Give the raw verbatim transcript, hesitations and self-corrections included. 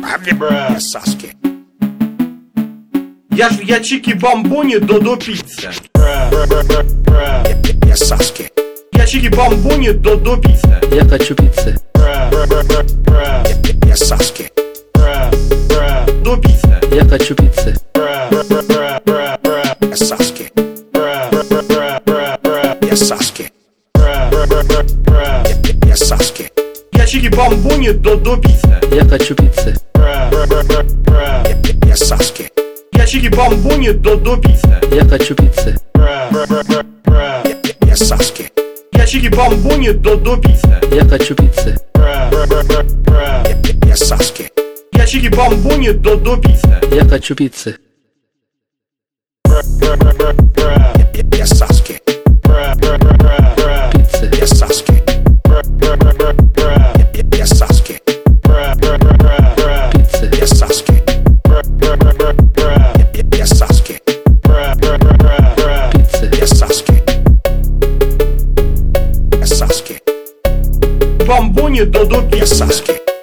Я Саски. Я ж я чики-бамбони Додо пицца. Я Саски. Я чики-бамбони Додо пицца. Я хочу пиццы. Я Саски. Додо пицца. Я хочу пиццы. Я Саски. Я Саски. Я Саски. Я чики-бамбони Додо пицца. Я хочу пиццы. Я Саски. Я чики-бамбони Додо пицца. Я хочу пиццы. Я Саски. Я чики-бамбони Додо пицца. Я хочу пиццы. Я Саски. Я чики-бамбони Додо пицца. Я хочу пиццы. Я Саски. Пиццы. Я Саски. Я Саски. Пиццы. Я Саски. Я Саски. Пиццы. Я Саски. Я Саски. Бамбони Додо пицца. Я Саски.